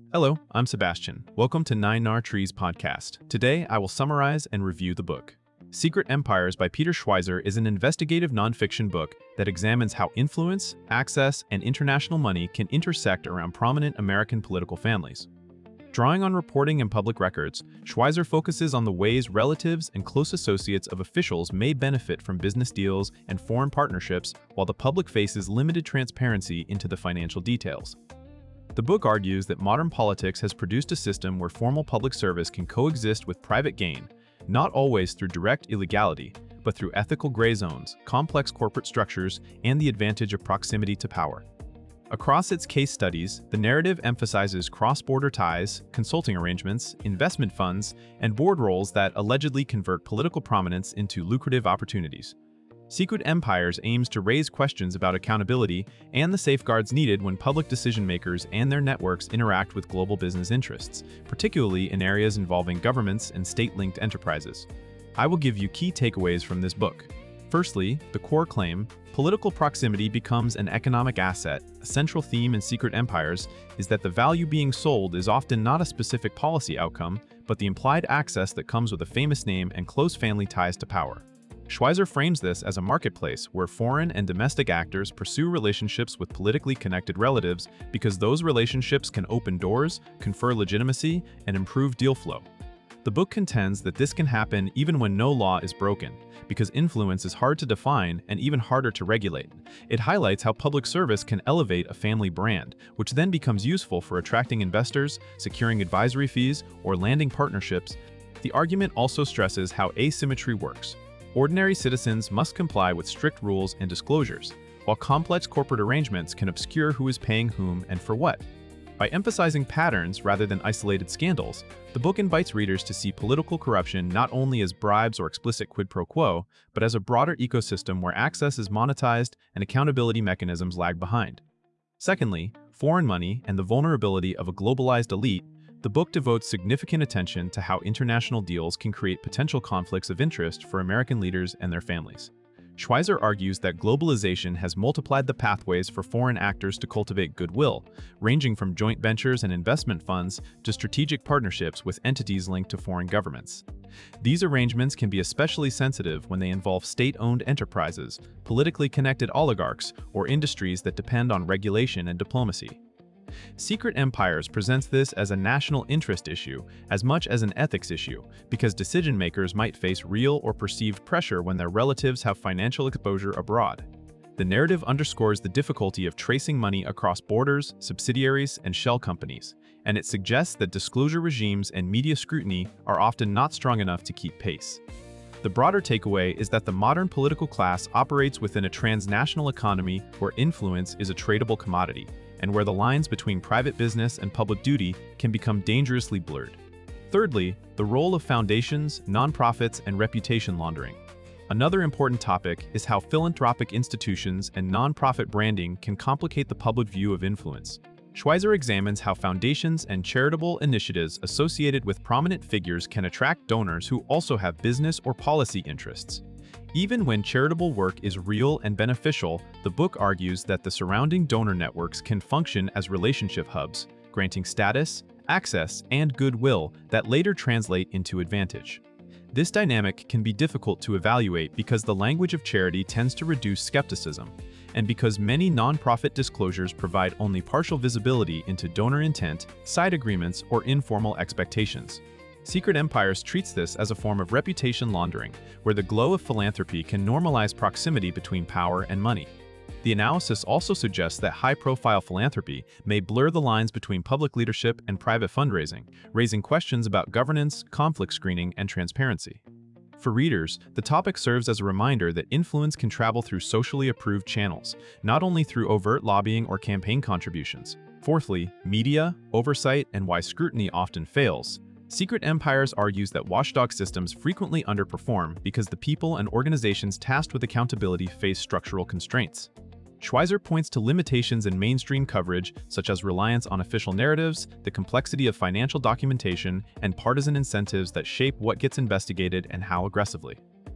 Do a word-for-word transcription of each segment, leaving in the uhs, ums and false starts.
Hello, I'm Sebastian. Welcome to Nine Nar Trees podcast. Today, I will summarize and review the book. Secret Empires by Peter Schweizer is an investigative nonfiction book that examines how influence, access, and international money can intersect around prominent American political families. Drawing on reporting and public records, Schweizer focuses on the ways relatives and close associates of officials may benefit from business deals and foreign partnerships while the public faces limited transparency into the financial details. The book argues that modern politics has produced a system where formal public service can coexist with private gain, not always through direct illegality, but through ethical gray zones, complex corporate structures, and the advantage of proximity to power. Across its case studies, the narrative emphasizes cross-border ties, consulting arrangements, investment funds, and board roles that allegedly convert political prominence into lucrative opportunities. Secret Empires aims to raise questions about accountability and the safeguards needed when public decision-makers and their networks interact with global business interests, particularly in areas involving governments and state-linked enterprises. I will give you key takeaways from this book. Firstly, the core claim, political proximity becomes an economic asset. A central theme in Secret Empires is that the value being sold is often not a specific policy outcome, but the implied access that comes with a famous name and close family ties to power. Schweizer frames this as a marketplace where foreign and domestic actors pursue relationships with politically connected relatives because those relationships can open doors, confer legitimacy, and improve deal flow. The book contends that this can happen even when no law is broken, because influence is hard to define and even harder to regulate. It highlights how public service can elevate a family brand, which then becomes useful for attracting investors, securing advisory fees, or landing partnerships. The argument also stresses how asymmetry works. Ordinary citizens must comply with strict rules and disclosures, while complex corporate arrangements can obscure who is paying whom and for what. By emphasizing patterns rather than isolated scandals, the book invites readers to see political corruption not only as bribes or explicit quid pro quo, but as a broader ecosystem where access is monetized and accountability mechanisms lag behind. Secondly, foreign money and the vulnerability of a globalized elite. The book devotes significant attention to how international deals can create potential conflicts of interest for American leaders and their families. Schweizer argues that globalization has multiplied the pathways for foreign actors to cultivate goodwill, ranging from joint ventures and investment funds to strategic partnerships with entities linked to foreign governments. These arrangements can be especially sensitive when they involve state-owned enterprises, politically connected oligarchs, or industries that depend on regulation and diplomacy. Secret Empires presents this as a national interest issue as much as an ethics issue, because decision-makers might face real or perceived pressure when their relatives have financial exposure abroad. The narrative underscores the difficulty of tracing money across borders, subsidiaries, and shell companies, and it suggests that disclosure regimes and media scrutiny are often not strong enough to keep pace. The broader takeaway is that the modern political class operates within a transnational economy where influence is a tradable commodity, and where the lines between private business and public duty can become dangerously blurred. Thirdly, the role of foundations, nonprofits, and reputation laundering. Another important topic is how philanthropic institutions and nonprofit branding can complicate the public view of influence. Schweizer examines how foundations and charitable initiatives associated with prominent figures can attract donors who also have business or policy interests. Even when charitable work is real and beneficial, the book argues that the surrounding donor networks can function as relationship hubs, granting status, access, and goodwill that later translate into advantage. This dynamic can be difficult to evaluate because the language of charity tends to reduce skepticism, and because many nonprofit disclosures provide only partial visibility into donor intent, side agreements, or informal expectations. Secret Empires treats this as a form of reputation laundering, where the glow of philanthropy can normalize proximity between power and money. The analysis also suggests that high-profile philanthropy may blur the lines between public leadership and private fundraising, raising questions about governance, conflict screening, and transparency. For readers, the topic serves as a reminder that influence can travel through socially approved channels, not only through overt lobbying or campaign contributions. Fourthly, media, oversight, and why scrutiny often fails. Secret Empires argues that watchdog systems frequently underperform because the people and organizations tasked with accountability face structural constraints. Schweizer points to limitations in mainstream coverage, such as reliance on official narratives, the complexity of financial documentation, and partisan incentives that shape what gets investigated and how aggressively.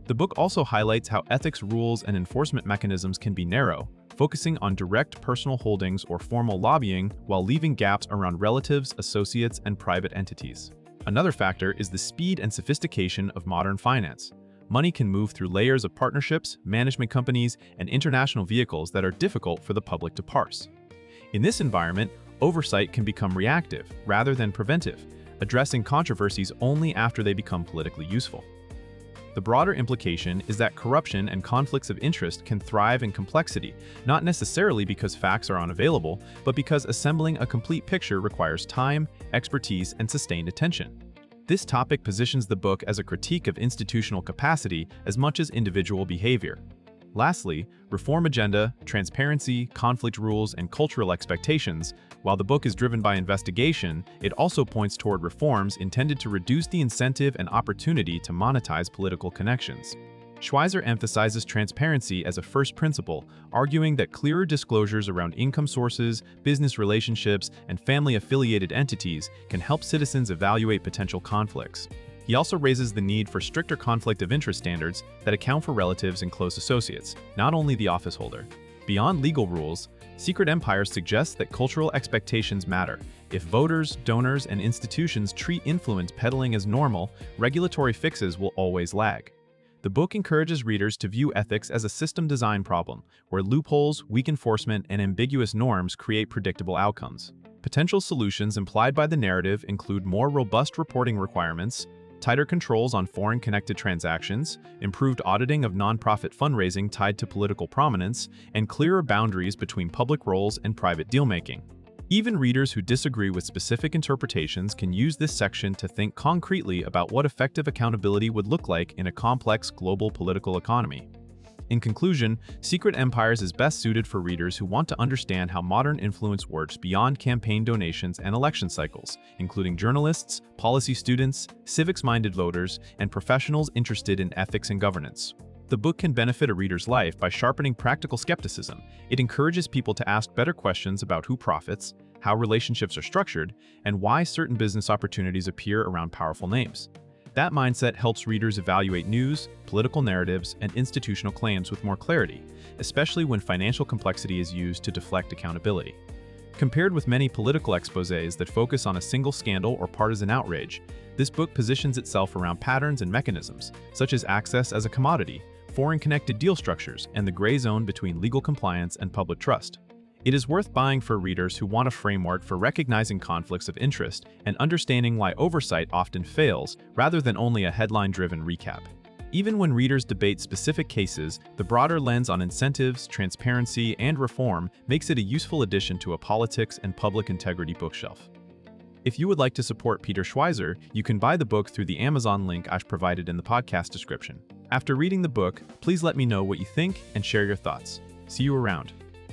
The book also highlights how ethics rules and enforcement mechanisms can be narrow, focusing on direct personal holdings or formal lobbying while leaving gaps around relatives, associates, and private entities. Another factor is the speed and sophistication of modern finance. Money can move through layers of partnerships, management companies, and international vehicles that are difficult for the public to parse. In this environment, oversight can become reactive rather than preventive, addressing controversies only after they become politically useful. The broader implication is that corruption and conflicts of interest can thrive in complexity, not necessarily because facts are unavailable, but because assembling a complete picture requires time, expertise, and sustained attention. This topic positions the book as a critique of institutional capacity as much as individual behavior. Lastly, reform agenda, transparency, conflict rules, and cultural expectations. While the book is driven by investigation, it also points toward reforms intended to reduce the incentive and opportunity to monetize political connections. Schweizer emphasizes transparency as a first principle, arguing that clearer disclosures around income sources, business relationships, and family-affiliated entities can help citizens evaluate potential conflicts. He also raises the need for stricter conflict of interest standards that account for relatives and close associates, not only the office holder. Beyond legal rules, Secret Empires suggests that cultural expectations matter. If voters, donors, and institutions treat influence peddling as normal, regulatory fixes will always lag. The book encourages readers to view ethics as a system design problem, where loopholes, weak enforcement, and ambiguous norms create predictable outcomes. Potential solutions implied by the narrative include more robust reporting requirements, tighter controls on foreign-connected transactions, improved auditing of nonprofit fundraising tied to political prominence, and clearer boundaries between public roles and private deal-making. Even readers who disagree with specific interpretations can use this section to think concretely about what effective accountability would look like in a complex global political economy. In conclusion, Secret Empires is best suited for readers who want to understand how modern influence works beyond campaign donations and election cycles, including journalists, policy students, civics-minded voters, and professionals interested in ethics and governance. The book can benefit a reader's life by sharpening practical skepticism. It encourages people to ask better questions about who profits, how relationships are structured, and why certain business opportunities appear around powerful names. That mindset helps readers evaluate news, political narratives, and institutional claims with more clarity, especially when financial complexity is used to deflect accountability. Compared with many political exposés that focus on a single scandal or partisan outrage, this book positions itself around patterns and mechanisms, such as access as a commodity, foreign-connected deal structures, and the gray zone between legal compliance and public trust. It is worth buying for readers who want a framework for recognizing conflicts of interest and understanding why oversight often fails, rather than only a headline-driven recap. Even when readers debate specific cases, the broader lens on incentives, transparency, and reform makes it a useful addition to a politics and public integrity bookshelf. If you would like to support Peter Schweizer, you can buy the book through the Amazon link I've provided in the podcast description. After reading the book, please let me know what you think and share your thoughts. See you around.